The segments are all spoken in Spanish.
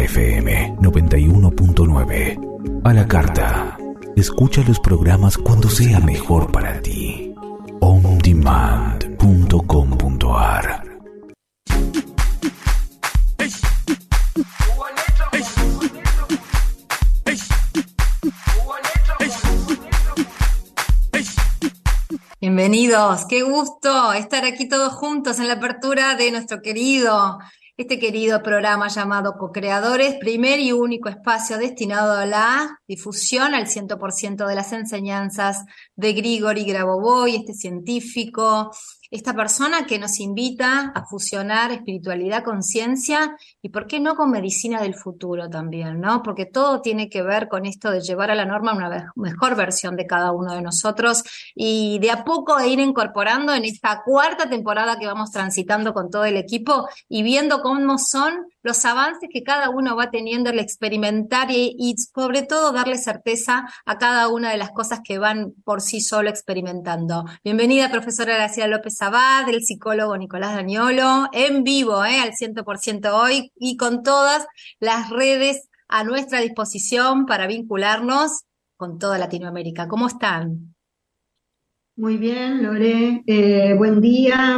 FM 91.9. A la carta. Escucha los programas cuando sea mejor para ti. ondemand.com.ar. Bienvenidos, qué gusto estar aquí todos juntos en la apertura de nuestro querido programa llamado Co-Creadores, primer y único espacio destinado a la difusión al 100% de las enseñanzas de Grigori Grabovoi, este científico, esta persona que nos invita a fusionar espiritualidad con ciencia y por qué no con medicina del futuro también, ¿no? Porque todo tiene que ver con esto de llevar a la norma una mejor versión de cada uno de nosotros y de a poco ir incorporando en esta cuarta temporada que vamos transitando con todo el equipo y viendo cómo son los avances que cada uno va teniendo al experimentar y sobre todo darle certeza a cada una de las cosas que van por sí solo experimentando. Bienvenida, profesora Graciela López Abad, el psicólogo Nicolás Daniolo, en vivo, al 100% hoy y con todas las redes a nuestra disposición para vincularnos con toda Latinoamérica. ¿Cómo están? Muy bien, Lore. Buen día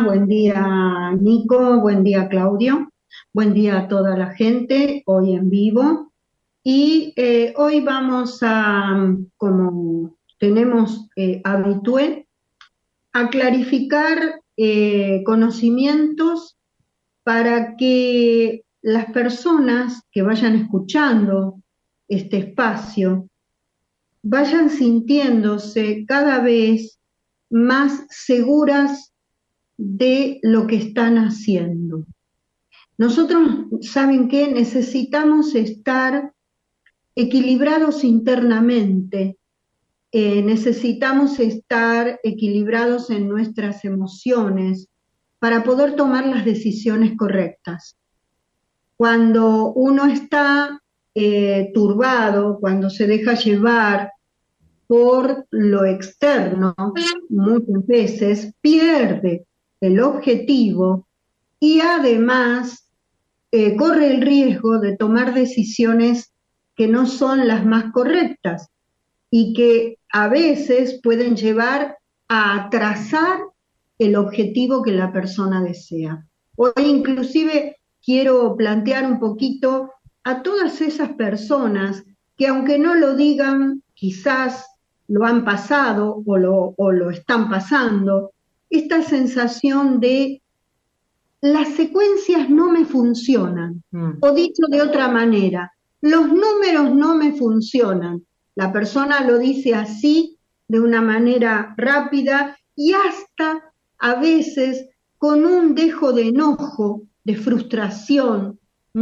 Nico, buen día Claudio, buen día a toda la gente hoy en vivo. Y hoy vamos a, como tenemos habitué, a clarificar conocimientos para que las personas que vayan escuchando este espacio vayan sintiéndose cada vez más seguras de lo que están haciendo. Nosotros, ¿saben qué? Necesitamos estar equilibrados internamente, necesitamos estar equilibrados en nuestras emociones para poder tomar las decisiones correctas. Cuando uno está turbado, cuando se deja llevar por lo externo, muchas veces pierde el objetivo y además corre el riesgo de tomar decisiones que no son las más correctas y que a veces pueden llevar a atrasar el objetivo que la persona desea. Hoy inclusive quiero plantear un poquito a todas esas personas que aunque no lo digan, quizás lo han pasado o lo están pasando, esta sensación de las secuencias no me funcionan, o dicho de otra manera, los números no me funcionan. La persona lo dice así, de una manera rápida y hasta a veces con un dejo de enojo, de frustración,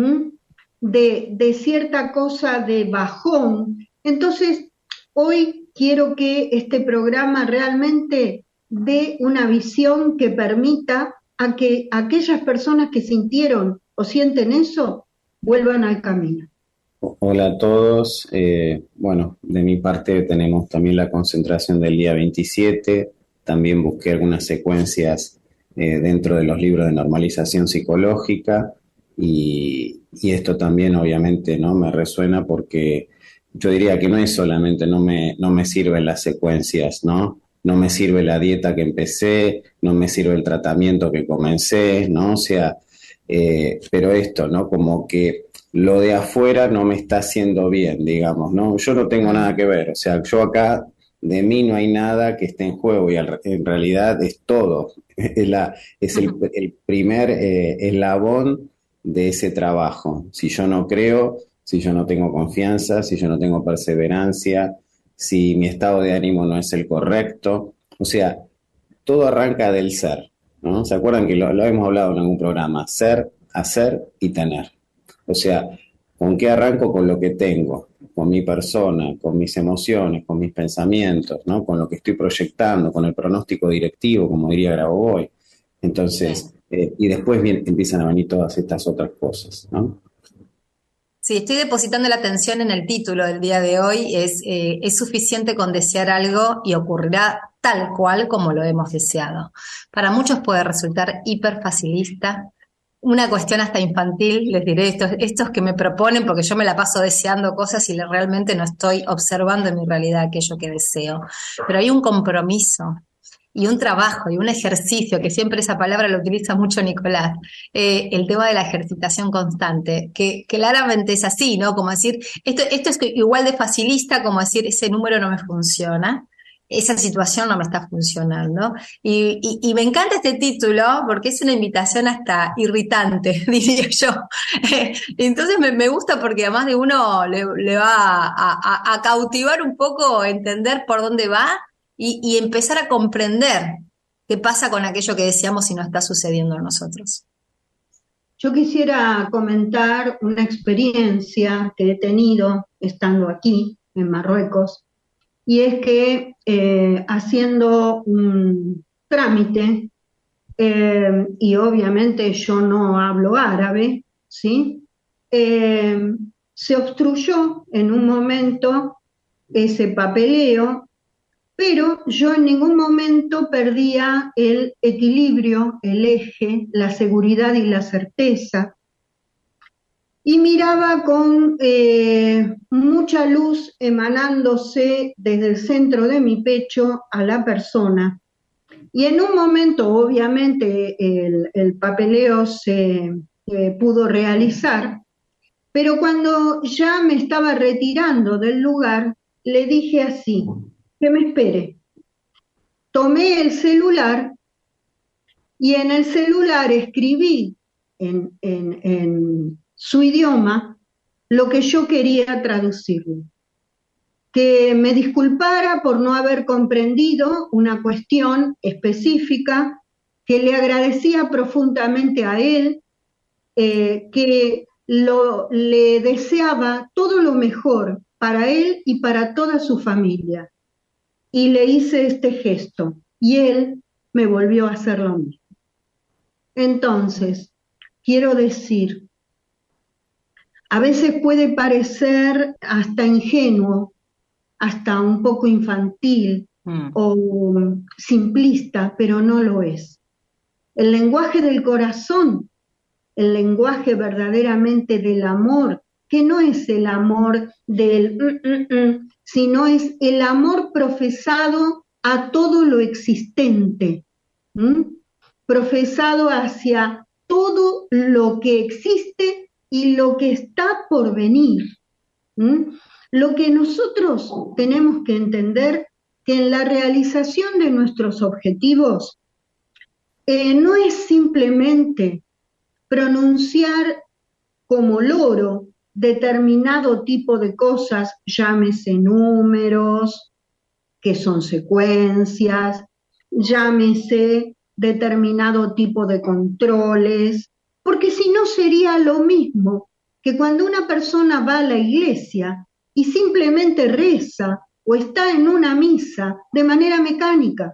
de cierta cosa de bajón. Entonces, hoy quiero que este programa realmente dé una visión que permita a que aquellas personas que sintieron o sienten eso vuelvan al camino. Hola a todos. Bueno, de mi parte tenemos también la concentración del día 27. También busqué algunas secuencias dentro de los libros de normalización psicológica y esto también obviamente no me resuena porque yo diría que no es solamente no me sirven las secuencias, ¿no? No me sirve la dieta que empecé, no me sirve el tratamiento que comencé, ¿no? O sea, pero esto, ¿no? Como que lo de afuera no me está haciendo bien, digamos, ¿no? Yo no tengo nada que ver, o sea, yo acá de mí no hay nada que esté en juego y en realidad es todo, es el primer eslabón de ese trabajo. Si yo no creo, si yo no tengo confianza, si yo no tengo perseverancia, si mi estado de ánimo no es el correcto, o sea, todo arranca del ser, ¿no? ¿Se acuerdan que lo hemos hablado en algún programa? Ser, hacer y tener. O sea, ¿con qué arranco? Con lo que tengo, con mi persona, con mis emociones, con mis pensamientos, ¿no? Con lo que estoy proyectando, con el pronóstico directivo, como diría Grabovoi. Entonces, y después empiezan a venir todas estas otras cosas, ¿no? Sí, estoy depositando la atención en el título del día de hoy, es suficiente con desear algo y ocurrirá tal cual como lo hemos deseado. Para muchos puede resultar hiper facilista, una cuestión hasta infantil, les diré, estos que me proponen, porque yo me la paso deseando cosas y realmente no estoy observando en mi realidad aquello que deseo. Pero hay un compromiso y un trabajo y un ejercicio, que siempre esa palabra lo utiliza mucho Nicolás, el tema de la ejercitación constante, que claramente es así, ¿no? Como decir, esto es igual de facilista como decir, ese número no me funciona, esa situación no me está funcionando. Y me encanta este título porque es una invitación hasta irritante, diría yo. Entonces me gusta porque además de uno le va a cautivar un poco, entender por dónde va y empezar a comprender qué pasa con aquello que deseamos y no está sucediendo a nosotros. Yo quisiera comentar una experiencia que he tenido estando aquí, en Marruecos, y es que haciendo un trámite, y obviamente yo no hablo árabe, ¿sí? Se obstruyó en un momento ese papeleo, pero yo en ningún momento perdía el equilibrio, el eje, la seguridad y la certeza, y miraba con mucha luz emanándose desde el centro de mi pecho a la persona. Y en un momento, obviamente, el papeleo se pudo realizar, pero cuando ya me estaba retirando del lugar, le dije así, que me espere. Tomé el celular y en el celular escribí en su idioma lo que yo quería traducirle. Que me disculpara por no haber comprendido una cuestión específica, que le agradecía profundamente a él, que le deseaba todo lo mejor para él y para toda su familia. Y le hice este gesto, y él me volvió a hacer lo mismo. Entonces, quiero decir, a veces puede parecer hasta ingenuo, hasta un poco infantil o simplista, pero no lo es. El lenguaje del corazón, el lenguaje verdaderamente del amor, que no es el amor del sino es el amor profesado a todo lo existente, profesado hacia todo lo que existe y lo que está por venir. Lo que nosotros tenemos que entender que en la realización de nuestros objetivos no es simplemente pronunciar como loro determinado tipo de cosas, llámese números, que son secuencias, llámese determinado tipo de controles, porque si no sería lo mismo que cuando una persona va a la iglesia y simplemente reza o está en una misa de manera mecánica.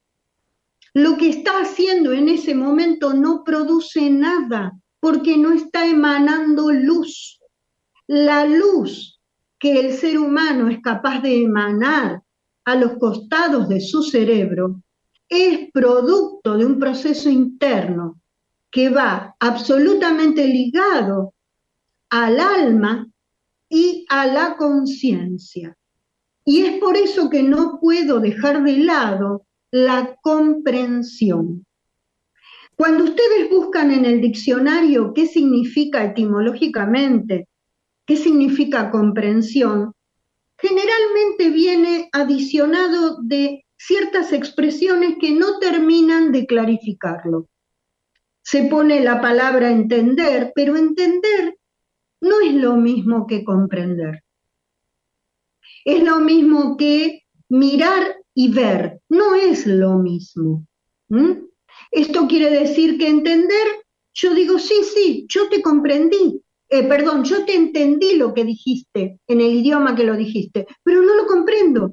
Lo que está haciendo en ese momento no produce nada porque no está emanando luz. La luz que el ser humano es capaz de emanar a los costados de su cerebro es producto de un proceso interno que va absolutamente ligado al alma y a la conciencia. Y es por eso que no puedo dejar de lado la comprensión. Cuando ustedes buscan en el diccionario qué significa etimológicamente, qué significa comprensión, generalmente viene adicionado de ciertas expresiones que no terminan de clarificarlo. Se pone la palabra entender, pero entender no es lo mismo que comprender. Es lo mismo que mirar y ver, no es lo mismo. Esto quiere decir que entender, yo digo, sí, yo te comprendí, yo te entendí lo que dijiste, en el idioma que lo dijiste, pero no lo comprendo.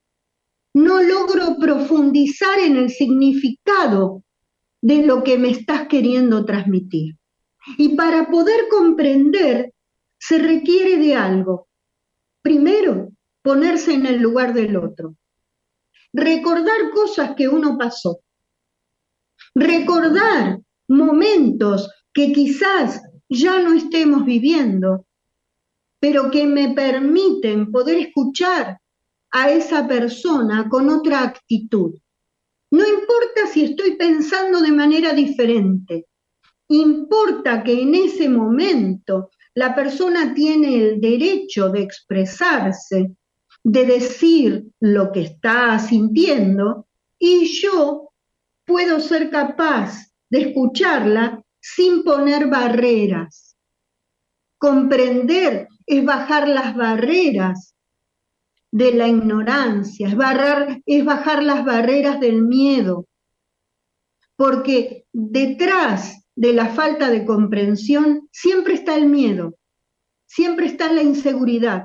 No logro profundizar en el significado de lo que me estás queriendo transmitir. Y para poder comprender se requiere de algo. Primero, ponerse en el lugar del otro. Recordar cosas que uno pasó. Recordar momentos que quizás ya no estemos viviendo, pero que me permiten poder escuchar a esa persona con otra actitud. No importa si estoy pensando de manera diferente, importa que en ese momento la persona tiene el derecho de expresarse, de decir lo que está sintiendo, y yo puedo ser capaz de escucharla sin poner barreras. Comprender es bajar las barreras de la ignorancia, es bajar las barreras del miedo, porque detrás de la falta de comprensión siempre está el miedo, siempre está la inseguridad.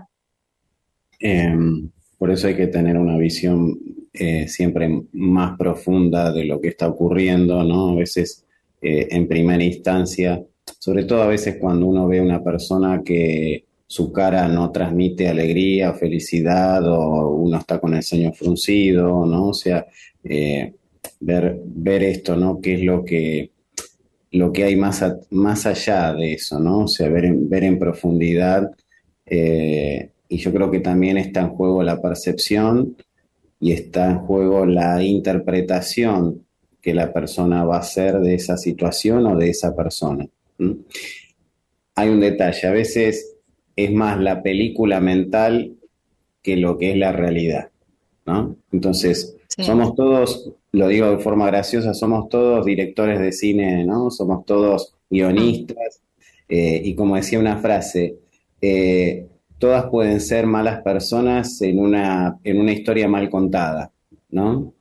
Por eso hay que tener una visión siempre más profunda de lo que está ocurriendo, ¿no? A veces en primera instancia, sobre todo a veces cuando uno ve a una persona que su cara no transmite alegría, felicidad, o uno está con el ceño fruncido, ¿no? O sea, ver esto, ¿no? ¿Qué es lo que hay más allá de eso, ¿no? O sea, ver en profundidad, y yo creo que también está en juego la percepción y está en juego la interpretación que la persona va a hacer de esa situación o de esa persona. ¿Mm? Hay un detalle, a veces es más la película mental que lo que es la realidad, ¿no? Entonces, Sí. somos todos, lo digo de forma graciosa, somos todos directores de cine, ¿no? Somos todos guionistas, y como decía una frase, todas pueden ser malas personas en una historia mal contada, ¿no?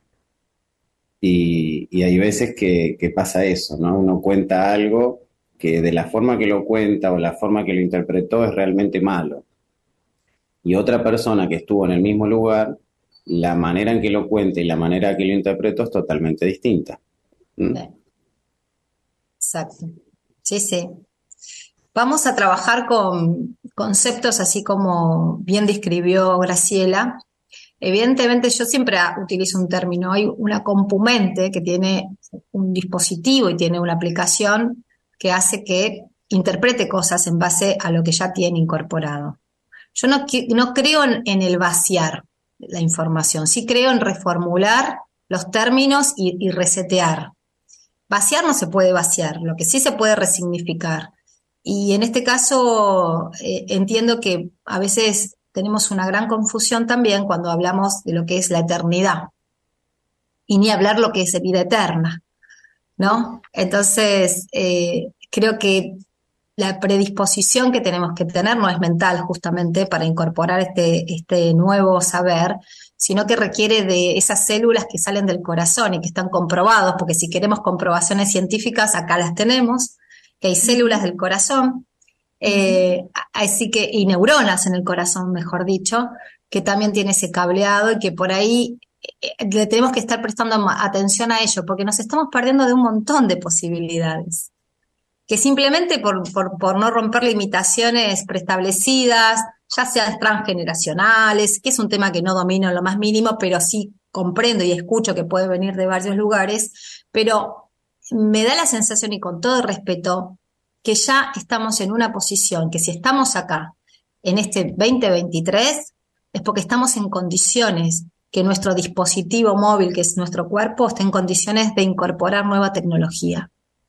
Y hay veces que pasa eso, ¿no? Uno cuenta algo que de la forma que lo cuenta o la forma que lo interpretó es realmente malo. Y otra persona que estuvo en el mismo lugar, la manera en que lo cuenta y la manera que lo interpretó es totalmente distinta. ¿Mm? Exacto. Sí, sí. Vamos a trabajar con conceptos así como bien describió Graciela. Evidentemente yo siempre utilizo un término, hay una compumente que tiene un dispositivo y tiene una aplicación que hace que interprete cosas en base a lo que ya tiene incorporado. Yo no creo en el vaciar la información, sí creo en reformular los términos y resetear. Vaciar no se puede vaciar, lo que sí se puede resignificar. Y en este caso entiendo que a veces tenemos una gran confusión también cuando hablamos de lo que es la eternidad. Y ni hablar lo que es vida eterna, ¿no? Entonces, creo que la predisposición que tenemos que tener no es mental justamente para incorporar este nuevo saber, sino que requiere de esas células que salen del corazón y que están comprobados, porque si queremos comprobaciones científicas, acá las tenemos, que hay células del corazón, así que, y neuronas en el corazón, mejor dicho, que también tiene ese cableado y que por ahí le tenemos que estar prestando atención a ello, porque nos estamos perdiendo de un montón de posibilidades que simplemente por no romper limitaciones preestablecidas, ya sean transgeneracionales, que es un tema que no domino en lo más mínimo, pero sí comprendo y escucho que puede venir de varios lugares, pero me da la sensación, y con todo respeto, que ya estamos en una posición que si estamos acá en este 2023 es porque estamos en condiciones que nuestro dispositivo móvil, que es nuestro cuerpo, esté en condiciones de incorporar nueva tecnología.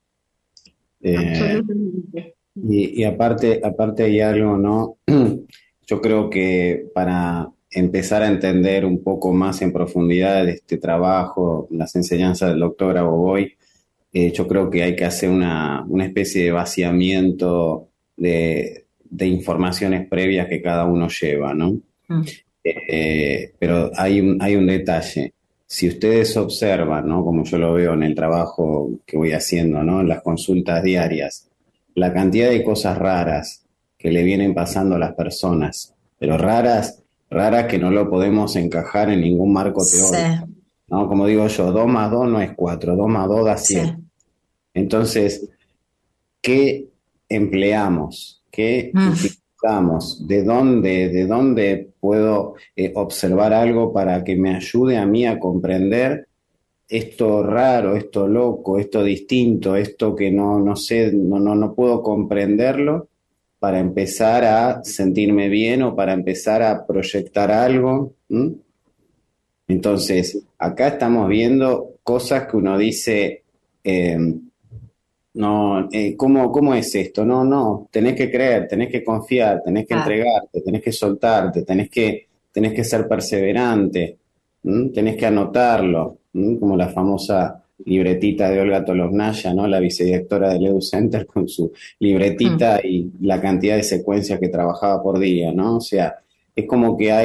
Absolutamente. Y aparte hay algo, ¿no? Yo creo que para empezar a entender un poco más en profundidad este trabajo, las enseñanzas del doctor Abogoy, yo creo que hay que hacer una especie de vaciamiento de informaciones previas que cada uno lleva, ¿no? Pero hay un detalle. Si ustedes observan, ¿no? Como yo lo veo en el trabajo que voy haciendo, ¿no? En las consultas diarias, la cantidad de cosas raras que le vienen pasando a las personas, pero raras que no lo podemos encajar en ningún marco teórico, ¿no? Como digo yo, 2 más 2 no es 4, 2 más 2 da 7. Sí. Entonces, ¿qué empleamos? ¿Qué utilizamos? ¿De dónde puedo observar algo para que me ayude a mí a comprender esto raro, esto loco, esto distinto, esto que no sé, no puedo comprenderlo para empezar a sentirme bien o para empezar a proyectar algo. ¿M? Entonces, acá estamos viendo cosas que uno dice, eh, no, ¿cómo es esto? No, tenés que creer, tenés que confiar, tenés que Claro. entregarte, tenés que soltarte, tenés que ser perseverante, ¿m? Tenés que anotarlo, ¿m? Como la famosa libretita de Olga Tolovnaya, ¿no? La vicedirectora del Edu Center con su Mm. libretita y la cantidad de secuencias que trabajaba por día, ¿no? O sea, es como que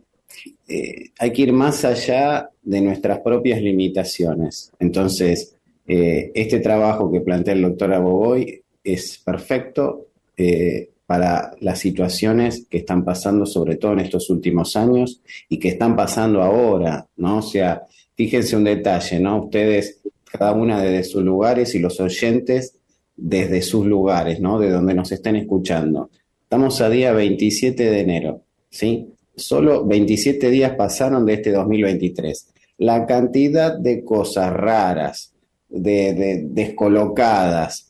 hay que ir más allá de nuestras propias limitaciones. Entonces, este trabajo que plantea el doctor Aboboy es perfecto para las situaciones que están pasando, sobre todo en estos últimos años, y que están pasando ahora, ¿no? O sea, fíjense un detalle, ¿no? Ustedes, cada una desde sus lugares y los oyentes desde sus lugares, ¿no? De donde nos estén escuchando. Estamos a día 27 de enero, ¿sí? Solo 27 días pasaron de este 2023. La cantidad de cosas raras, descolocadas,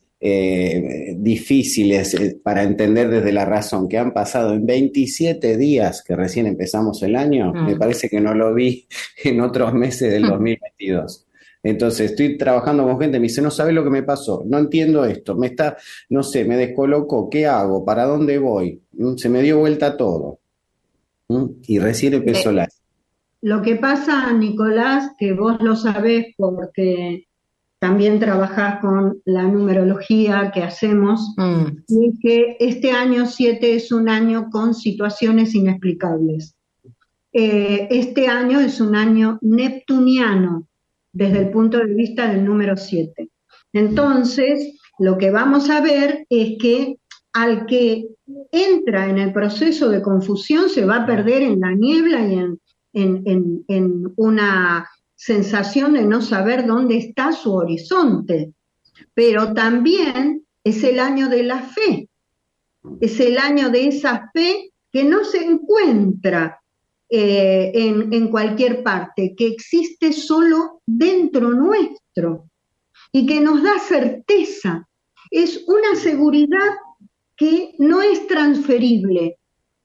difíciles para entender desde la razón que han pasado en 27 días que recién empezamos el año, me Mm. parece que no lo vi en otros meses del 2022. Entonces, estoy trabajando con gente, me dice, no sabes lo que me pasó, no entiendo esto, no sé, me descolocó, ¿qué hago? ¿Para dónde voy? Se me dio vuelta todo. Y recién empezó Eh, la... Lo que pasa, Nicolás, que vos lo sabés porque también trabajás con la numerología que hacemos, mm. y es que este año 7 es un año con situaciones inexplicables. Este año es un año neptuniano desde el punto de vista del número 7. Entonces, lo que vamos a ver es que al que entra en el proceso de confusión se va a perder en la niebla y en una sensación de no saber dónde está su horizonte. Pero también es el año de la fe, es el año de esa fe que no se encuentra en cualquier parte, que existe solo dentro nuestro y que nos da certeza. Es una seguridad que no es transferible,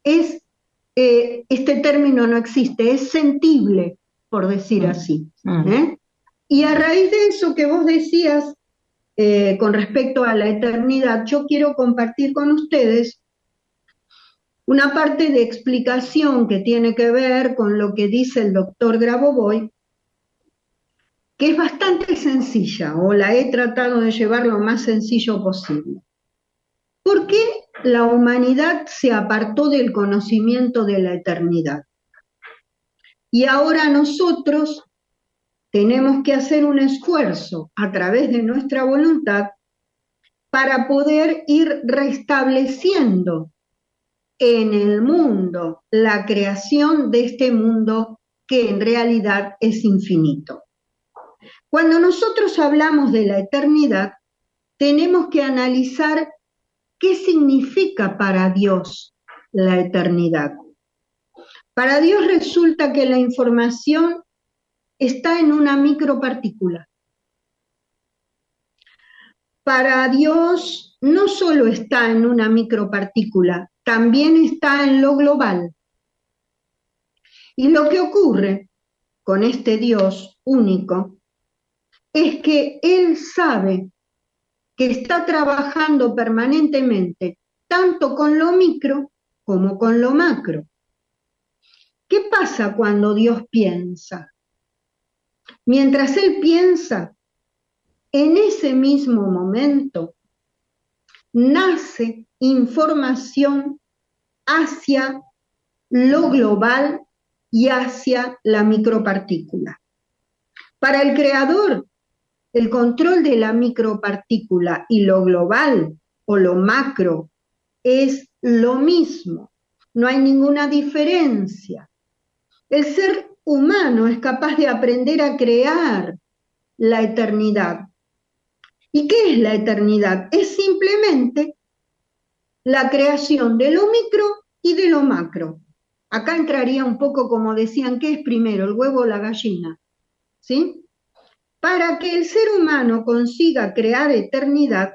este término no existe, es sentible, por decir así. ¿Eh? Y a raíz de eso que vos decías con respecto a la eternidad, yo quiero compartir con ustedes una parte de explicación que tiene que ver con lo que dice el doctor Grabovoi, que es bastante sencilla, o la he tratado de llevar lo más sencillo posible. ¿Por qué la humanidad se apartó del conocimiento de la eternidad? Y ahora nosotros tenemos que hacer un esfuerzo a través de nuestra voluntad para poder ir restableciendo en el mundo la creación de este mundo que en realidad es infinito. Cuando nosotros hablamos de la eternidad, tenemos que analizar qué significa para Dios la eternidad. Para Dios resulta que la información está en una micropartícula. Para Dios no solo está en una micropartícula, también está en lo global. Y lo que ocurre con este Dios único es que Él sabe que está trabajando permanentemente tanto con lo micro como con lo macro. ¿Qué pasa cuando Dios piensa? Mientras Él piensa, en ese mismo momento nace información hacia lo global y hacia la micropartícula. Para el creador, el control de la micropartícula y lo global o lo macro es lo mismo, no hay ninguna diferencia. El ser humano es capaz de aprender a crear la eternidad. ¿Y qué es la eternidad? Es simplemente la creación de lo micro y de lo macro. Acá entraría un poco como decían, ¿qué es primero, el huevo o la gallina? ¿Sí? para que el ser humano consiga crear eternidad,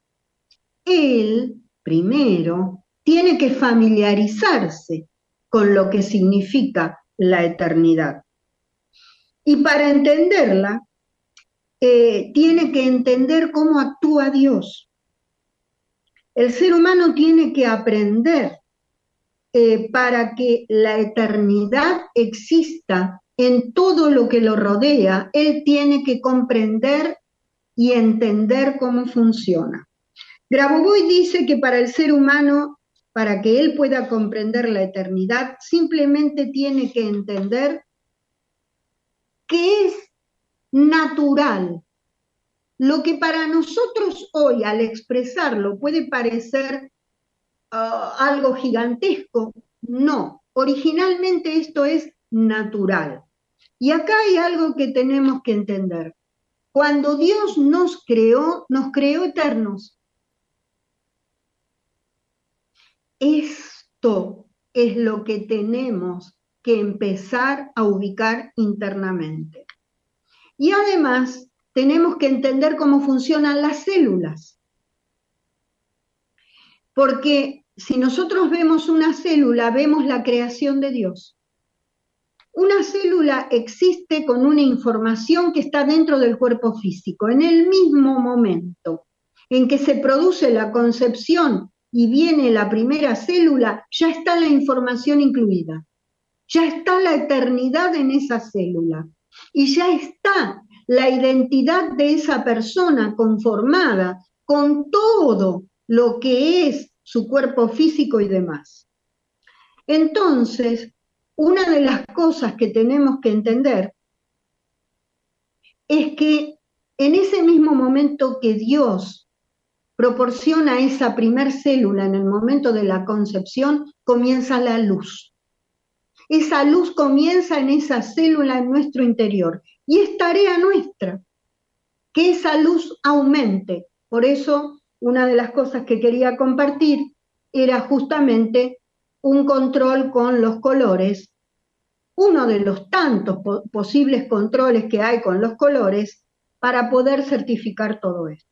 él primero tiene que familiarizarse con lo que significa la eternidad. Y para entenderla, tiene que entender cómo actúa Dios. El ser humano tiene que aprender para que la eternidad exista en todo lo que lo rodea. Él tiene que comprender y entender cómo funciona. Grabovoi dice que para el ser humano, para que él pueda comprender la eternidad, simplemente tiene que entender que es natural. Lo que para nosotros hoy, al expresarlo, puede parecer algo gigantesco, no. Originalmente esto es natural. Y acá hay algo que tenemos que entender. Cuando Dios nos creó eternos. Esto es lo que tenemos que empezar a ubicar internamente. Y además tenemos que entender cómo funcionan las células. Porque si nosotros vemos una célula, vemos la creación de Dios. Una célula existe con una información que está dentro del cuerpo físico. En el mismo momento en que se produce la concepción y viene la primera célula, ya está la información incluida. Ya está la eternidad en esa célula. Y ya está la identidad de esa persona conformada con todo lo que es su cuerpo físico y demás. Entonces, una de las cosas que tenemos que entender es que en ese mismo momento que Dios proporciona esa primer célula en el momento de la concepción, comienza la luz. Esa luz comienza en esa célula en nuestro interior y es tarea nuestra que esa luz aumente. Por eso, una de las cosas que quería compartir era justamente un control con los colores, uno de los tantos posibles controles que hay con los colores para poder certificar todo esto.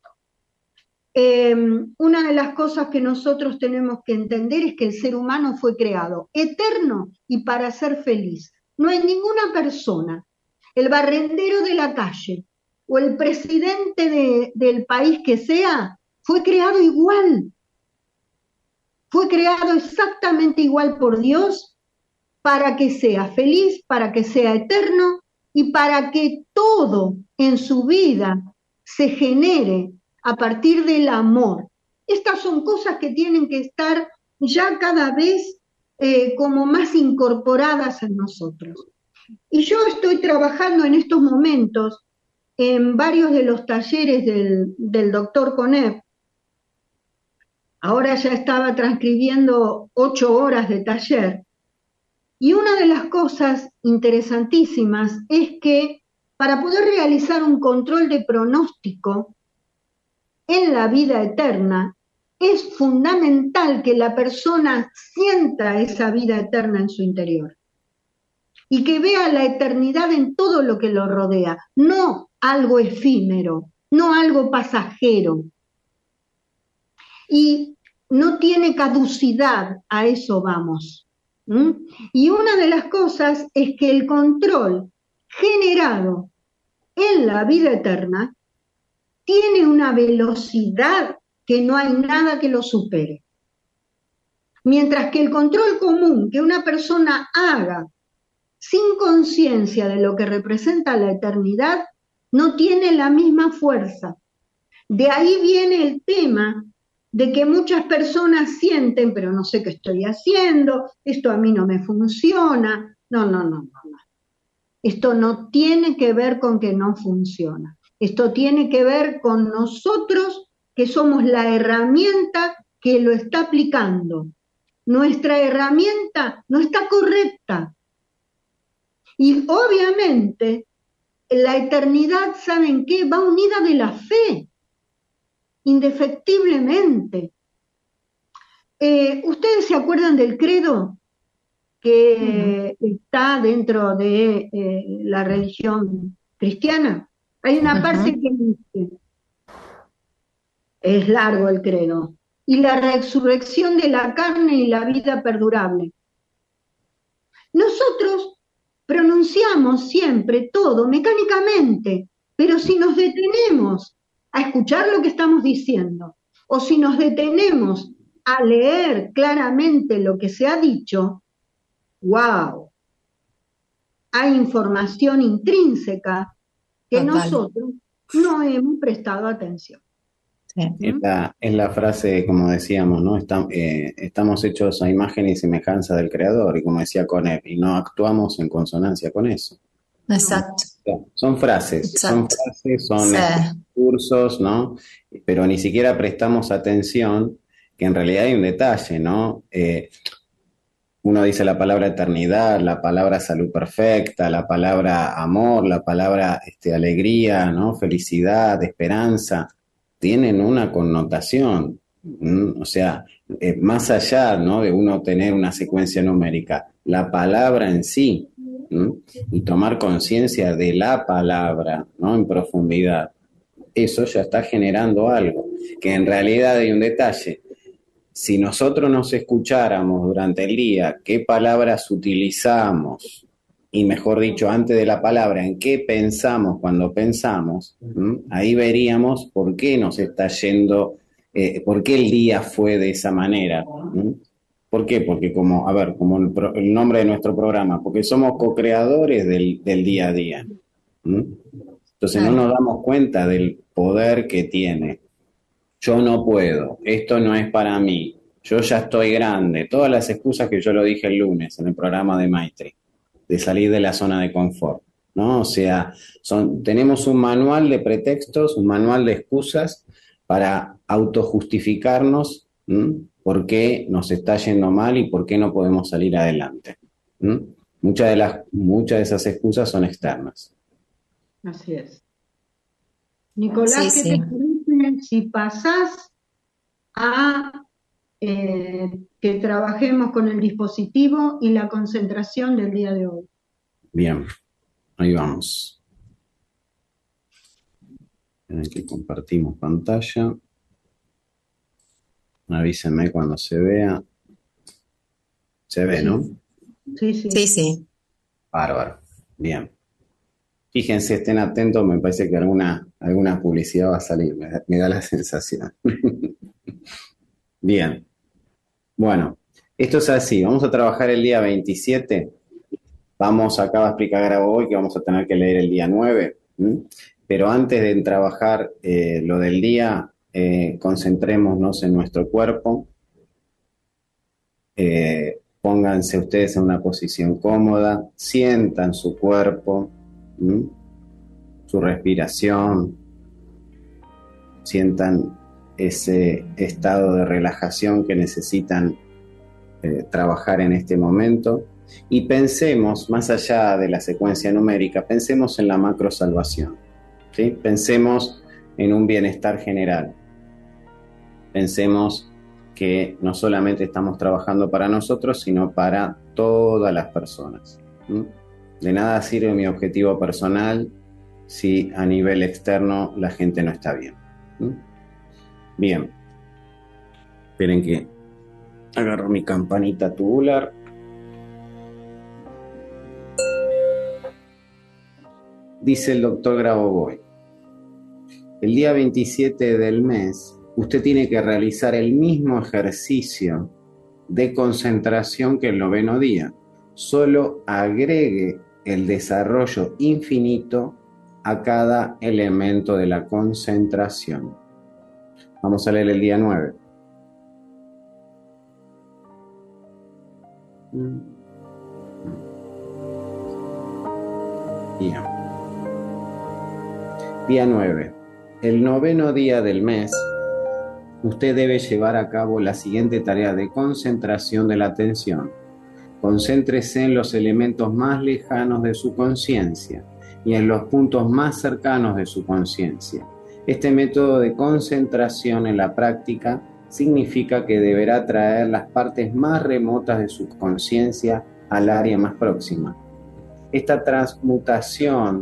Una de las cosas que nosotros tenemos que entender es que el ser humano fue creado eterno y para ser feliz. No hay ninguna persona, el barrendero de la calle o el presidente del país que sea, fue creado igual. Fue creado exactamente igual por Dios para que sea feliz, para que sea eterno y para que todo en su vida se genere a partir del amor. Estas son cosas que tienen que estar ya cada vez como más incorporadas en nosotros. Y yo estoy trabajando en estos momentos en varios de los talleres del doctor Conep. Ahora ya estaba transcribiendo 8 horas de taller. Y una de las cosas interesantísimas es que para poder realizar un control de pronóstico en la vida eterna, es fundamental que la persona sienta esa vida eterna en su interior y que vea la eternidad en todo lo que lo rodea, no algo efímero, no algo pasajero. Y no tiene caducidad, a eso vamos. Y una de las cosas es que el control generado en la vida eterna tiene una velocidad que no hay nada que lo supere. Mientras que el control común que una persona haga sin conciencia de lo que representa la eternidad no tiene la misma fuerza. De ahí viene el tema de que muchas personas sienten, pero no sé qué estoy haciendo, esto a mí no me funciona. No. Esto no tiene que ver con que no funciona. Esto tiene que ver con nosotros, que somos la herramienta que lo está aplicando. Nuestra herramienta no está correcta. Y obviamente, la eternidad, ¿saben qué? Va unida de la fe, indefectiblemente. ¿Ustedes se acuerdan del credo que está dentro de la religión cristiana? Hay una parte Ujú. que dice, es largo el credo, y la resurrección de la carne y la vida perdurable. Nosotros pronunciamos siempre todo mecánicamente, pero si nos detenemos a escuchar lo que estamos diciendo, o si nos detenemos a leer claramente lo que se ha dicho, wow, hay información intrínseca que Total. nosotros no hemos prestado atención. Sí. ¿Mm? Es la frase, como decíamos, ¿no? Estamos hechos a imagen y semejanza del Creador, y como decía Conep, y no actuamos en consonancia con eso. No, Exacto, Son exacto. frases, son Sí, discursos, ¿no? Pero ni siquiera prestamos atención que en realidad hay un detalle, ¿no? Uno dice la palabra eternidad, la palabra salud perfecta, la palabra amor, la palabra alegría, ¿no? Felicidad, esperanza, tienen una connotación, o sea, más allá, ¿no? De uno tener una secuencia numérica, la palabra en sí, ¿m? Y tomar conciencia de la palabra, ¿no? En profundidad, eso ya está generando algo, que en realidad hay un detalle. Si nosotros nos escucháramos durante el día qué palabras utilizamos, y mejor dicho, antes de la palabra, en qué pensamos cuando pensamos, ahí veríamos por qué nos está yendo, por qué el día fue de esa manera. ¿Por qué? Porque como, a ver, como el nombre de nuestro programa, porque somos co-creadores del día a día. Entonces no claro. nos damos cuenta del poder que tiene. Yo no puedo, esto no es para mí, yo ya estoy grande, todas las excusas que yo lo dije el lunes en el programa de Maitri, de salir de la zona de confort, ¿no? O sea, tenemos un manual de pretextos, un manual de excusas para autojustificarnos, por qué nos está yendo mal y por qué no podemos salir adelante. ¿M? Muchas de esas excusas son externas. así es. Nicolás, Sí, ¿qué te sí. parece si pasás a que trabajemos con el dispositivo y la concentración del día de hoy? Bien, ahí vamos. Aquí compartimos pantalla. Avísenme cuando se vea. Se ve, ¿no? Sí, sí, sí. Sí, sí. Bárbaro. Bien. Fíjense, estén atentos, me parece que alguna publicidad va a salir, me da la sensación. Bien. Bueno, esto es así. Vamos a trabajar el día 27. Acá va a explicar Grabo hoy que vamos a tener que leer el día 9. Pero antes de trabajar lo del día, concentrémonos en nuestro cuerpo. Pónganse ustedes en una posición cómoda, sientan su cuerpo, su respiración, sientan ese estado de relajación que necesitan trabajar en este momento, y pensemos, más allá de la secuencia numérica, pensemos en la macrosalvación, ¿sí? Pensemos en un bienestar general, pensemos que no solamente estamos trabajando para nosotros, sino para todas las personas. De nada sirve mi objetivo personal si a nivel externo la gente no está bien. Bien. Esperen que agarro mi campanita tubular. Dice el doctor Grabovoi, el día 27 del mes usted tiene que realizar el mismo ejercicio de concentración que el 9º día. Solo agregue el desarrollo infinito a cada elemento de la concentración. Vamos a leer el día 9. Bien. Día 9. El 9º día del mes, usted debe llevar a cabo la siguiente tarea de concentración de la atención. Concéntrese en los elementos más lejanos de su conciencia y en los puntos más cercanos de su conciencia. Este método de concentración en la práctica significa que deberá traer las partes más remotas de su conciencia al área más próxima. Esta transmutación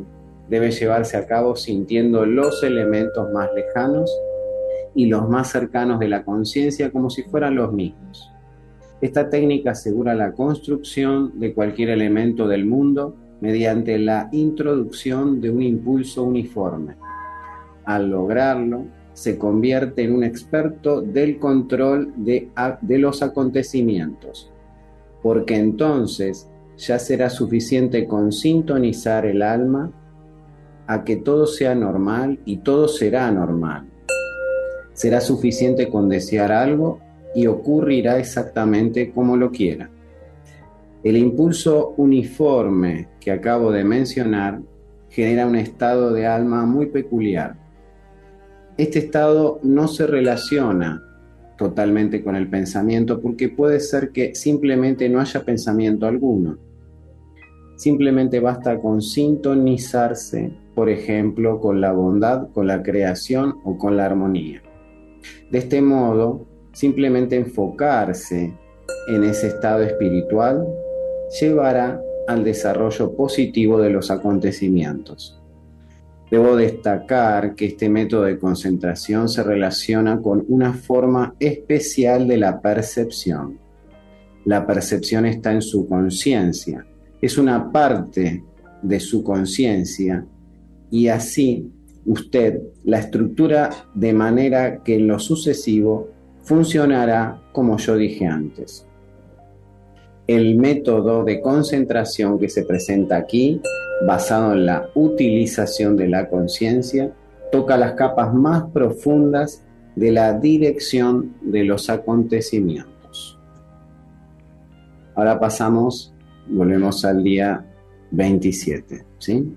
debe llevarse a cabo sintiendo los elementos más lejanos y los más cercanos de la conciencia como si fueran los mismos. Esta técnica asegura la construcción de cualquier elemento del mundo mediante la introducción de un impulso uniforme. Al lograrlo, se convierte en un experto del control de los acontecimientos, porque entonces ya será suficiente con sintonizar el alma a que todo sea normal y todo será normal. Será suficiente con desear algo y ocurrirá exactamente como lo quiera. El impulso uniforme que acabo de mencionar genera un estado de alma muy peculiar. Este estado no se relaciona totalmente con el pensamiento porque puede ser que simplemente no haya pensamiento alguno. Simplemente basta con sintonizarse, por ejemplo, con la bondad, con la creación o con la armonía. De este modo, simplemente enfocarse en ese estado espiritual llevará al desarrollo positivo de los acontecimientos. Debo destacar que este método de concentración se relaciona con una forma especial de la percepción. La percepción está en su conciencia, es una parte de su conciencia y así usted la estructura de manera que en lo sucesivo funcionará como yo dije antes. El método de concentración que se presenta aquí, basado en la utilización de la conciencia, toca las capas más profundas de la dirección de los acontecimientos. Ahora volvemos al día 27, ¿sí?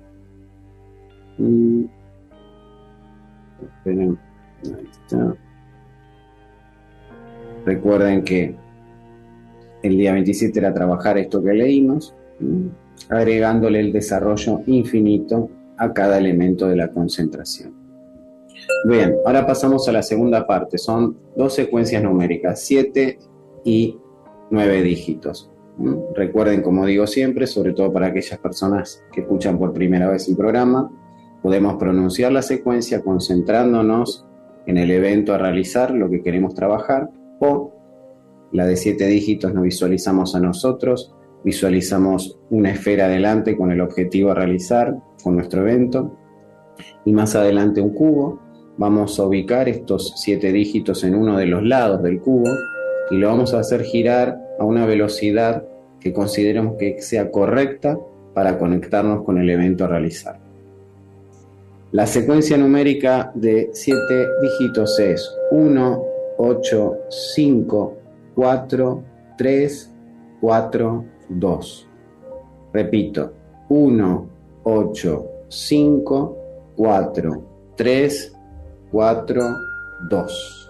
Esperen, ahí está. Recuerden que el día 27 era trabajar esto que leímos, agregándole el desarrollo infinito a cada elemento de la concentración. Bien, ahora pasamos a la segunda parte. Son 2 secuencias numéricas, 7 y 9 dígitos. Recuerden, como digo siempre, sobre todo para aquellas personas que escuchan por primera vez el programa, podemos pronunciar la secuencia concentrándonos en el evento a realizar, lo que queremos trabajar, o la de 7 dígitos nos visualizamos a nosotros, visualizamos una esfera adelante con el objetivo a realizar, con nuestro evento, y más adelante un cubo. Vamos a ubicar estos 7 dígitos en uno de los lados del cubo y lo vamos a hacer girar a una velocidad que consideremos que sea correcta para conectarnos con el evento a realizar. La secuencia numérica de 7 dígitos es 1, 8, 5, 4, 3, 4, 2. Repito, 1, 8, 5, 4, 3, 4, 2.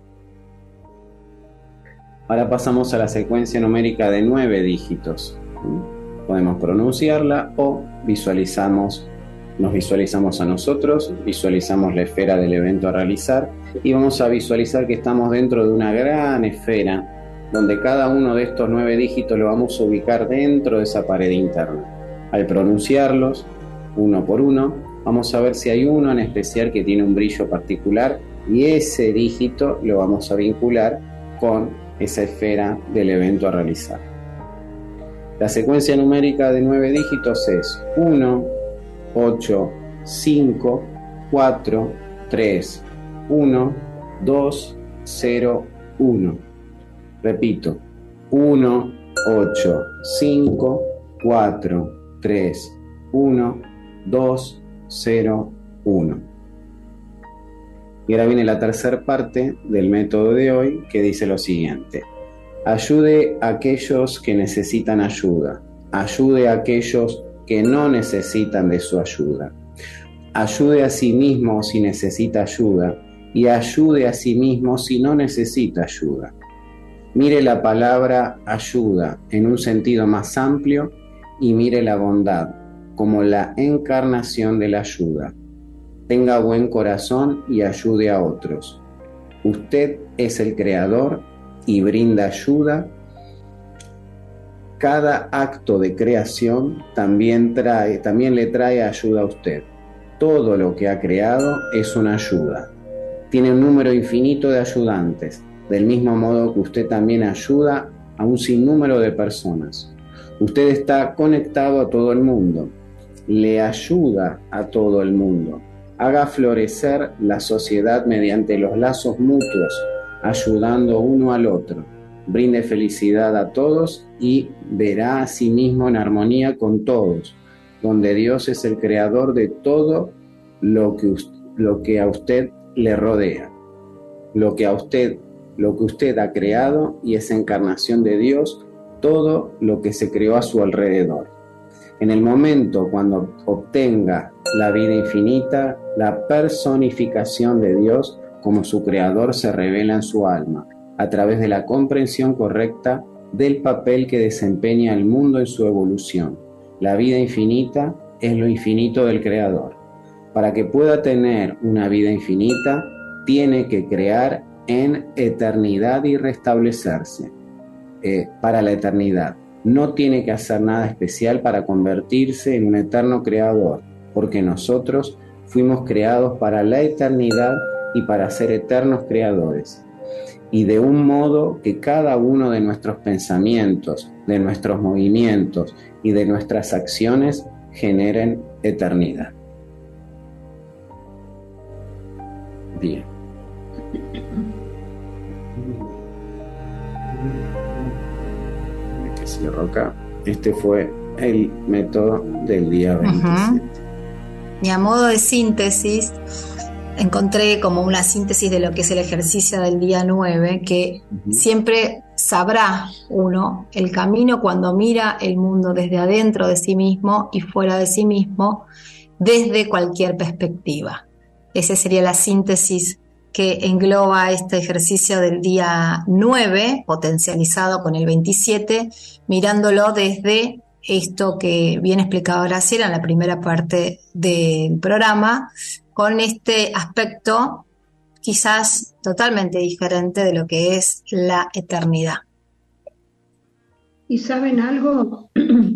Ahora pasamos a la secuencia numérica de 9 dígitos. Podemos pronunciarla o nos visualizamos a nosotros, visualizamos la esfera del evento a realizar y vamos a visualizar que estamos dentro de una gran esfera donde cada uno de estos 9 dígitos lo vamos a ubicar dentro de esa pared interna. Al pronunciarlos, uno por uno, vamos a ver si hay uno en especial que tiene un brillo particular y ese dígito lo vamos a vincular con esa esfera del evento a realizar. La secuencia numérica de 9 dígitos es 1, 8, 5, 4, 3, 1, 2, 0, 1. Repito, 1, 8, 5, 4, 3, 1, 2, 0, 1. Y ahora viene la tercera parte del método de hoy que dice lo siguiente. Ayude a aquellos que necesitan ayuda. Ayude a aquellos que no necesitan de su ayuda. Ayude a sí mismo si necesita ayuda y ayude a sí mismo si no necesita ayuda. Mire la palabra ayuda en un sentido más amplio y mire la bondad como la encarnación de la ayuda. Tenga buen corazón y ayude a otros. Usted es el creador y brinda ayuda cada acto de creación también le trae ayuda a usted. Todo lo que ha creado es una ayuda. Tiene un número infinito de ayudantes, del mismo modo que usted también ayuda a un sinnúmero de personas. Usted está conectado a todo el mundo, le ayuda a todo el mundo. Haga florecer la sociedad mediante los lazos mutuos, ayudando uno al otro. Brinde felicidad a todos y verá a sí mismo en armonía con todos, donde Dios es el creador de todo lo que a usted le rodea. Lo que usted ha creado y es encarnación de Dios, todo lo que se creó a su alrededor. En el momento cuando obtenga la vida infinita, la personificación de Dios como su creador se revela en su alma, a través de la comprensión correcta del papel que desempeña el mundo en su evolución. La vida infinita es lo infinito del creador. Para que pueda tener una vida infinita, tiene que crear en eternidad y restablecerse para la eternidad. No tiene que hacer nada especial para convertirse en un eterno creador, porque nosotros fuimos creados para la eternidad y para ser eternos creadores. Y de un modo que cada uno de nuestros pensamientos, de nuestros movimientos y de nuestras acciones generen eternidad. Bien. Que cierro acá. Este fue el método del día 27. Y a modo de síntesis, encontré como una síntesis de lo que es el ejercicio del día 9, que siempre sabrá uno el camino cuando mira el mundo desde adentro de sí mismo y fuera de sí mismo, desde cualquier perspectiva. Esa sería la síntesis que engloba este ejercicio del día 9, potencializado con el 27, mirándolo desde esto que bien explicaba Graciela en la primera parte del programa, con este aspecto quizás totalmente diferente de lo que es la eternidad. ¿Y saben algo?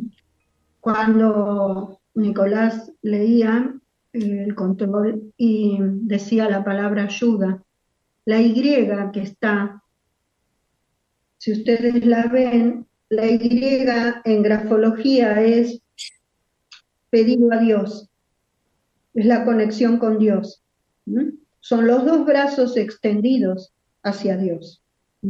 Cuando Nicolás leía el control y decía la palabra ayuda, la Y que está, si ustedes la ven, la Y en grafología es pedido a Dios, es la conexión con Dios. Son los dos brazos extendidos hacia Dios.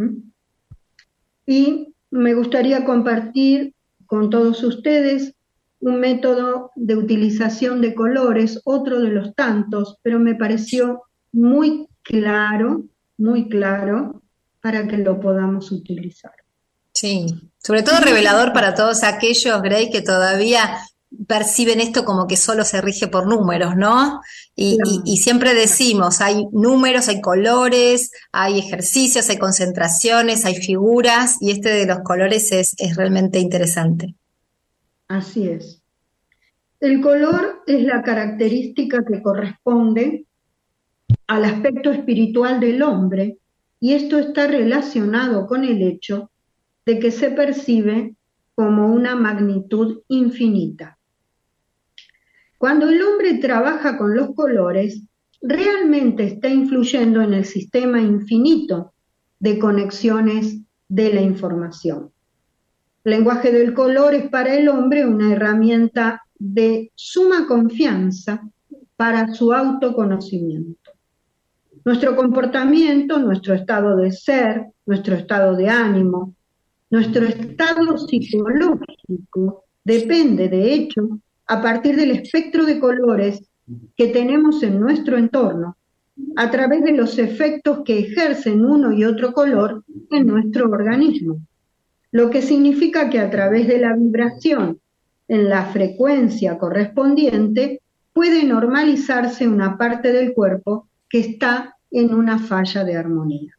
Y me gustaría compartir con todos ustedes un método de utilización de colores, otro de los tantos, pero me pareció muy claro para que lo podamos utilizar. Sí, sobre todo revelador para todos aquellos, Grey, que todavía perciben esto como que solo se rige por números, ¿no? Y siempre decimos, hay números, hay colores, hay ejercicios, hay concentraciones, hay figuras, y este de los colores es realmente interesante. Así es. El color es la característica que corresponde al aspecto espiritual del hombre, y esto está relacionado con el hecho de que se percibe como una magnitud infinita. Cuando el hombre trabaja con los colores, realmente está influyendo en el sistema infinito de conexiones de la información. El lenguaje del color es para el hombre una herramienta de suma confianza para su autoconocimiento. Nuestro comportamiento, nuestro estado de ser, nuestro estado de ánimo, nuestro estado psicológico depende, de hecho, a partir del espectro de colores que tenemos en nuestro entorno, a través de los efectos que ejercen uno y otro color en nuestro organismo. Lo que significa que a través de la vibración en la frecuencia correspondiente puede normalizarse una parte del cuerpo que está en una falla de armonía.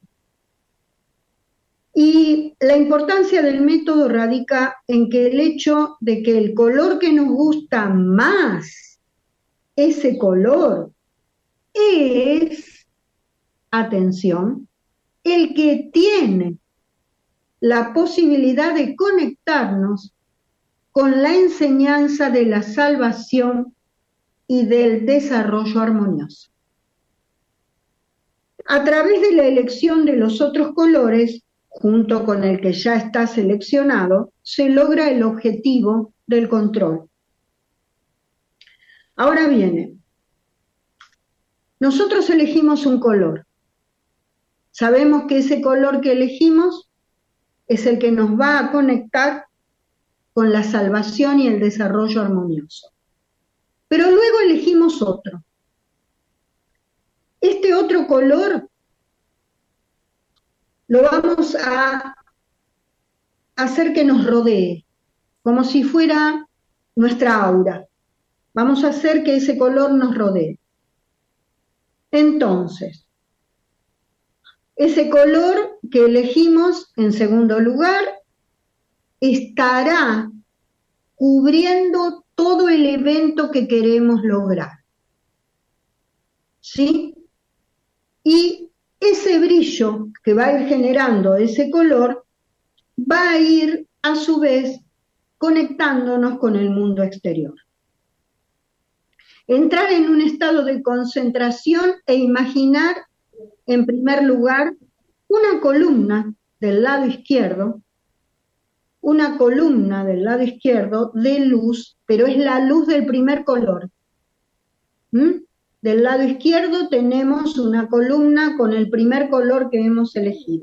Y la importancia del método radica en que el hecho de que el color que nos gusta más, ese color, es, atención, el que tiene la posibilidad de conectarnos con la enseñanza de la salvación y del desarrollo armonioso. A través de la elección de los otros colores, junto con el que ya está seleccionado, se logra el objetivo del control. Ahora viene, nosotros elegimos un color. Sabemos que ese color que elegimos es el que nos va a conectar con la salvación y el desarrollo armonioso. Pero luego elegimos otro. Este otro color lo vamos a hacer que nos rodee, como si fuera nuestra aura. Vamos a hacer que ese color nos rodee. Entonces, ese color que elegimos en segundo lugar estará cubriendo todo el evento que queremos lograr. ¿Sí? Y ese brillo que va a ir generando ese color va a ir a su vez conectándonos con el mundo exterior. Entrar en un estado de concentración e imaginar, en primer lugar, una columna del lado izquierdo, de luz, pero es la luz del primer color. Del lado izquierdo tenemos una columna con el primer color que hemos elegido.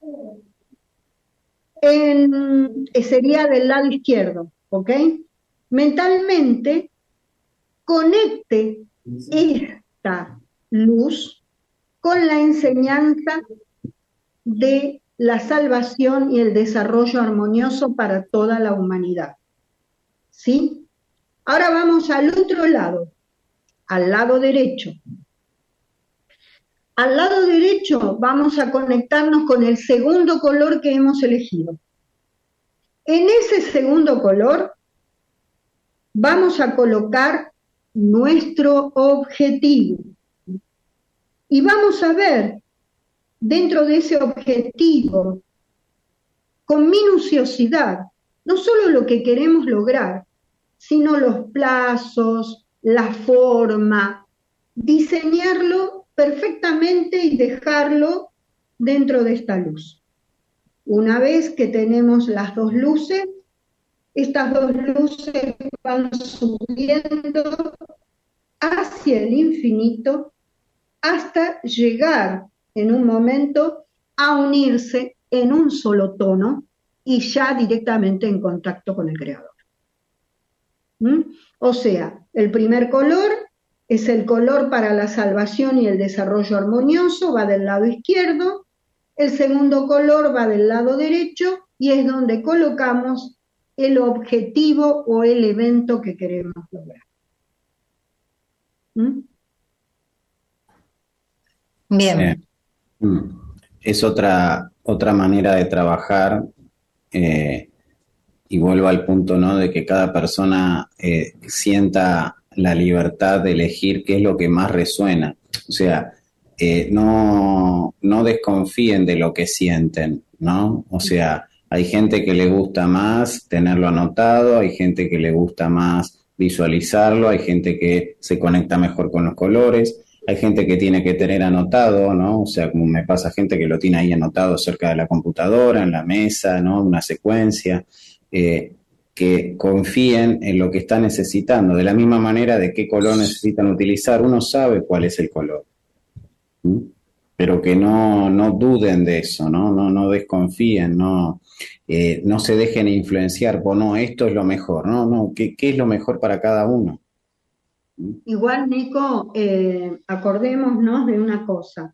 Sería del lado izquierdo, ¿ok? Mentalmente, conecte esta luz con la enseñanza de la salvación y el desarrollo armonioso para toda la humanidad. ¿Sí? Ahora vamos al otro lado, al lado derecho. Al lado derecho vamos a conectarnos con el segundo color que hemos elegido. En ese segundo color vamos a colocar nuestro objetivo. Y vamos a ver dentro de ese objetivo, con minuciosidad, no solo lo que queremos lograr, sino los plazos, la forma, diseñarlo perfectamente y dejarlo dentro de esta luz. Una vez que tenemos las dos luces, estas dos luces van subiendo hacia el infinito hasta llegar en un momento a unirse en un solo tono y ya directamente en contacto con el Creador. O sea, el primer color es el color para la salvación y el desarrollo armonioso, va del lado izquierdo. El segundo color va del lado derecho y es donde colocamos el objetivo o el evento que queremos lograr. Bien. Es otra manera de trabajar, y vuelvo al punto, ¿no?, de que cada persona sienta la libertad de elegir qué es lo que más resuena. O sea, no desconfíen de lo que sienten, ¿no? O sea, hay gente que le gusta más tenerlo anotado, hay gente que le gusta más visualizarlo, hay gente que se conecta mejor con los colores, hay gente que tiene que tener anotado, ¿no? O sea, como me pasa gente que lo tiene ahí anotado cerca de la computadora, en la mesa, ¿no? Una secuencia, que confíen en lo que está necesitando. De la misma manera de qué color necesitan utilizar, uno sabe cuál es el color. Pero que no duden de eso, no desconfíen, no se dejen influenciar por no, esto es lo mejor, ¿qué es lo mejor para cada uno? Igual, Nico, acordémonos de una cosa.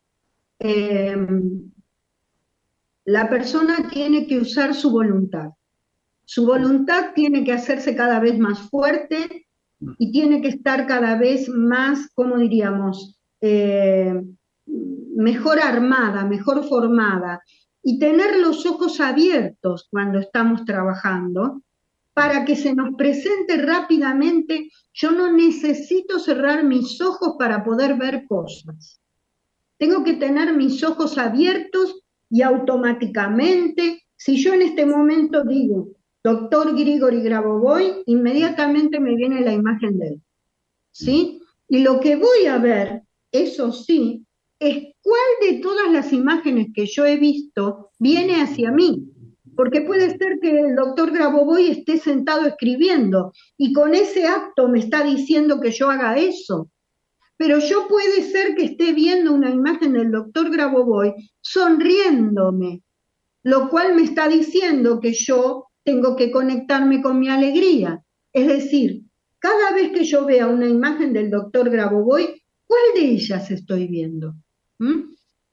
La persona tiene que usar su voluntad. Su voluntad tiene que hacerse cada vez más fuerte y tiene que estar cada vez más, ¿cómo diríamos?, mejor armada, mejor formada, y tener los ojos abiertos cuando estamos trabajando para que se nos presente rápidamente. Yo no necesito cerrar mis ojos para poder ver cosas. Tengo que tener mis ojos abiertos y automáticamente, si yo en este momento digo, doctor Grigori Grabovoi, inmediatamente me viene la imagen de él, ¿sí? Y lo que voy a ver, eso sí, es cuál de todas las imágenes que yo he visto viene hacia mí. Porque puede ser que el doctor Grabovoi esté sentado escribiendo y con ese acto me está diciendo que yo haga eso. Pero yo puede ser que esté viendo una imagen del doctor Grabovoi sonriéndome, lo cual me está diciendo que yo tengo que conectarme con mi alegría. Es decir, cada vez que yo vea una imagen del doctor Grabovoi, ¿cuál de ellas estoy viendo? ¿Mm?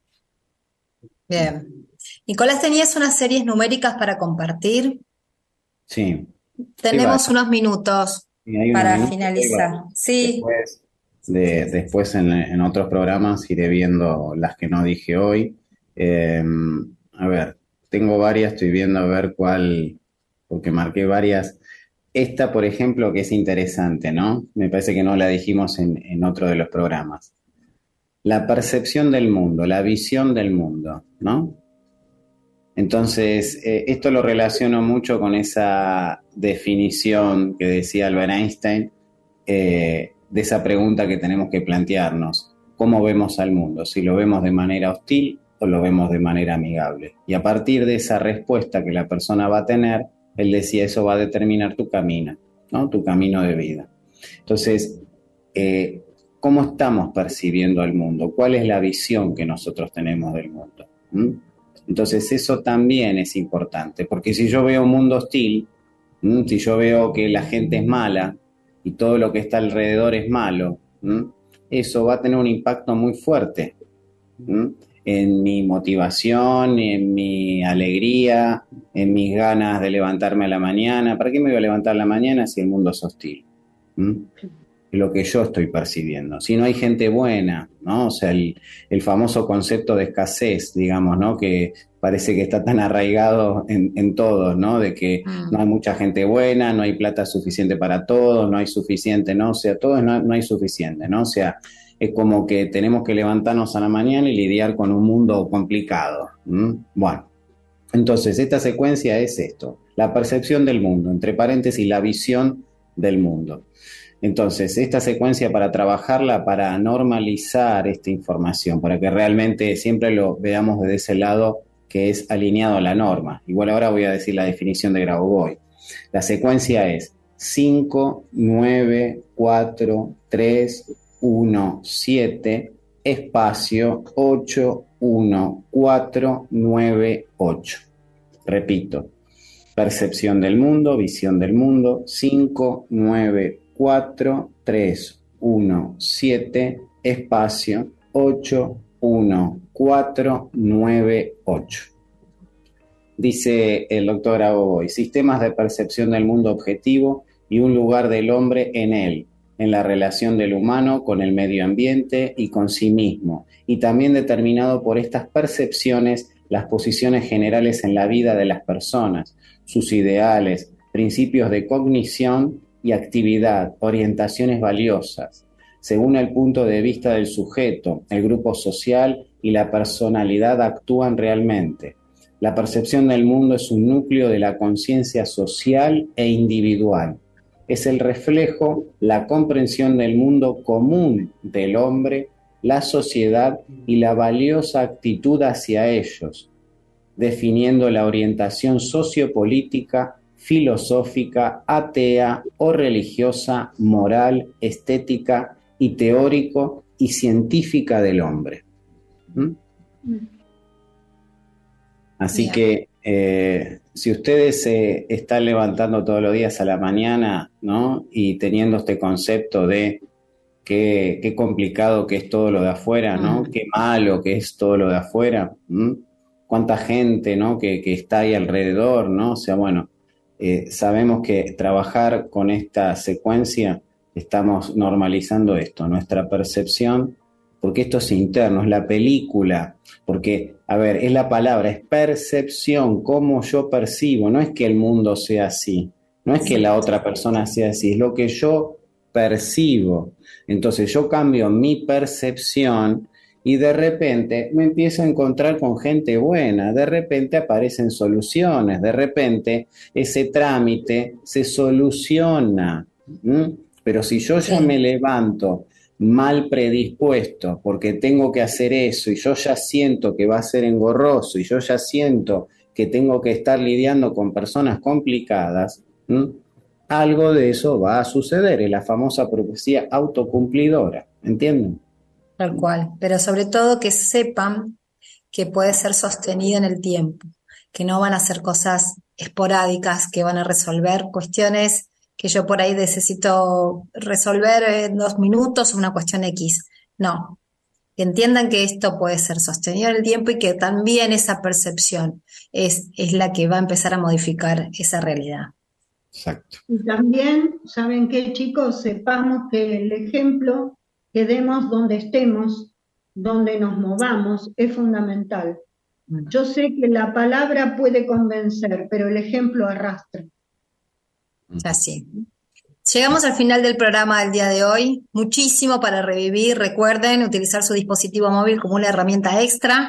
Bien. Nicolás, ¿tenías unas series numéricas para compartir? Sí, hay Tenemos varias. unos minutos Sí, hay unos para minutos, hay finalizar. varias. Sí, Después en otros programas iré viendo las que no dije hoy. Eh, a ver, tengo varias, estoy viendo a ver cuál, porque marqué varias. Esta, por ejemplo, que es interesante, ¿no? Me parece que no la dijimos en otro de los programas. La percepción del mundo, la visión del mundo, ¿no? Entonces, esto lo relaciono mucho con esa definición que decía Albert Einstein, de esa pregunta que tenemos que plantearnos: ¿cómo vemos al mundo? ¿Si lo vemos de manera hostil o lo vemos de manera amigable? Y a partir de esa respuesta que la persona va a tener, él decía, eso va a determinar tu camino, ¿no? Tu camino de vida. Entonces, ¿cómo estamos percibiendo al mundo? ¿Cuál es la visión que nosotros tenemos del mundo? ¿Mm? Entonces eso también es importante, porque si yo veo un mundo hostil, si yo veo que la gente es mala y todo lo que está alrededor es malo, eso va a tener un impacto muy fuerte en mi motivación, en mi alegría, en mis ganas de levantarme a la mañana. ¿Para qué me voy a levantar a la mañana si el mundo es hostil? Lo que yo estoy percibiendo. Si no hay gente buena, ¿no? O sea, el famoso concepto de escasez, digamos, ¿no? Que parece que está tan arraigado en todos, ¿no? De que no hay mucha gente buena, no hay plata suficiente para todos, no hay suficiente, ¿no? O sea, todos no hay suficiente, ¿no? O sea, es como que tenemos que levantarnos a la mañana y lidiar con un mundo complicado. Bueno, entonces esta secuencia es esto: la percepción del mundo, entre paréntesis, la visión del mundo. Entonces, esta secuencia, para trabajarla, para normalizar esta información, para que realmente siempre lo veamos desde ese lado que es alineado a la norma. Igual ahora voy a decir la definición de Grabovoi. La secuencia es 5, 9, 4, 3, 1, 7, espacio 8, 1, 4, 9, 8. Repito: percepción del mundo, visión del mundo, 5, 9, 4, 3, 1, 7, espacio 8, 1, 4, 9, 8. Dice el doctor Grabovoi: sistemas de percepción del mundo objetivo y un lugar del hombre en él, en la relación del humano con el medio ambiente y con sí mismo, y también determinado por estas percepciones las posiciones generales en la vida de las personas, sus ideales, principios de cognición y actividad, orientaciones valiosas, según el punto de vista del sujeto, el grupo social y la personalidad actúan realmente. La percepción del mundo es un núcleo de la conciencia social e individual. Es el reflejo, la comprensión del mundo común del hombre, la sociedad y la valiosa actitud hacia ellos, definiendo la orientación sociopolítica, filosófica, atea o religiosa, moral, estética y teórico y científica del hombre. Así que si ustedes se están levantando todos los días a la mañana, ¿no? Y teniendo este concepto de qué complicado que es todo lo de afuera, ¿no? Qué malo que es todo lo de afuera, cuánta gente, ¿no? que está ahí alrededor, ¿no? O sea, bueno, sabemos que trabajar con esta secuencia estamos normalizando esto, nuestra percepción, porque esto es interno, es la película, porque, a ver, es la palabra, es percepción, cómo yo percibo, no es que el mundo sea así, no es que la otra persona sea así, es lo que yo percibo. Entonces yo cambio mi percepción y de repente me empiezo a encontrar con gente buena, de repente aparecen soluciones, de repente ese trámite se soluciona. Pero si yo ya me levanto mal predispuesto porque tengo que hacer eso y yo ya siento que va a ser engorroso y yo ya siento que tengo que estar lidiando con personas complicadas, algo de eso va a suceder, es la famosa profecía autocumplidora, ¿entienden? Tal cual, pero sobre todo que sepan que puede ser sostenido en el tiempo, que no van a ser cosas esporádicas, que van a resolver cuestiones que yo por ahí necesito resolver en 2 minutos, una cuestión X. No, que entiendan que esto puede ser sostenido en el tiempo y que también esa percepción es la que va a empezar a modificar esa realidad. Exacto. Y también, ¿saben qué, chicos? Sepamos que el ejemplo que demos donde estemos, donde nos movamos, es fundamental. Yo sé que la palabra puede convencer, pero el ejemplo arrastra. Así. Llegamos al final del programa del día de hoy. Muchísimo para revivir. Recuerden utilizar su dispositivo móvil como una herramienta extra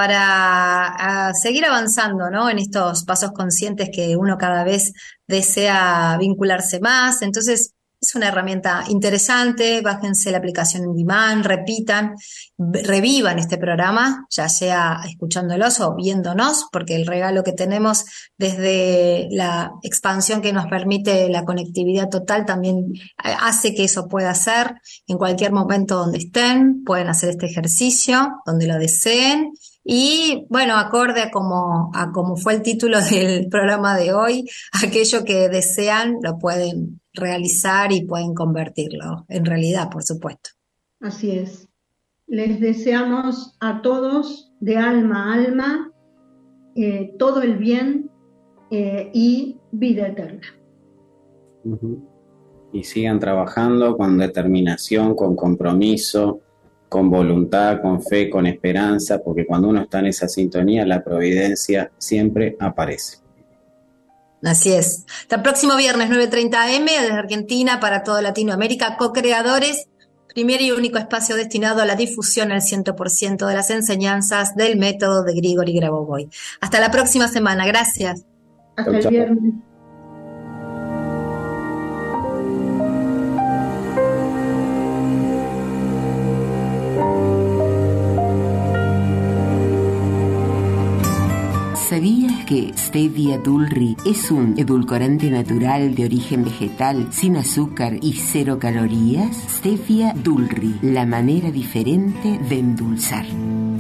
para seguir avanzando, ¿no? En estos pasos conscientes que uno cada vez desea vincularse más. Entonces, es una herramienta interesante. Bájense la aplicación On Demand, repitan, revivan este programa, ya sea escuchándolos o viéndonos, porque el regalo que tenemos desde la expansión que nos permite la conectividad total también hace que eso pueda ser en cualquier momento donde estén. Pueden hacer este ejercicio donde lo deseen. Y bueno, acorde a como fue el título del programa de hoy, aquello que desean lo pueden realizar y pueden convertirlo en realidad, por supuesto. Así es. Les deseamos a todos de alma a alma todo el bien y vida eterna. Y sigan trabajando con determinación, con compromiso, con voluntad, con fe, con esperanza, porque cuando uno está en esa sintonía, la providencia siempre aparece. Así es. Hasta el próximo viernes, 9:30 AM, desde Argentina para toda Latinoamérica, co-creadores, primer y único espacio destinado a la difusión al 100% de las enseñanzas del método de Grigori Grabovoi. Hasta la próxima semana. Gracias. Hasta el viernes. ¿Sabías que Stevia Dulri es un edulcorante natural de origen vegetal, sin azúcar y 0 calorías? Stevia Dulri, la manera diferente de endulzar.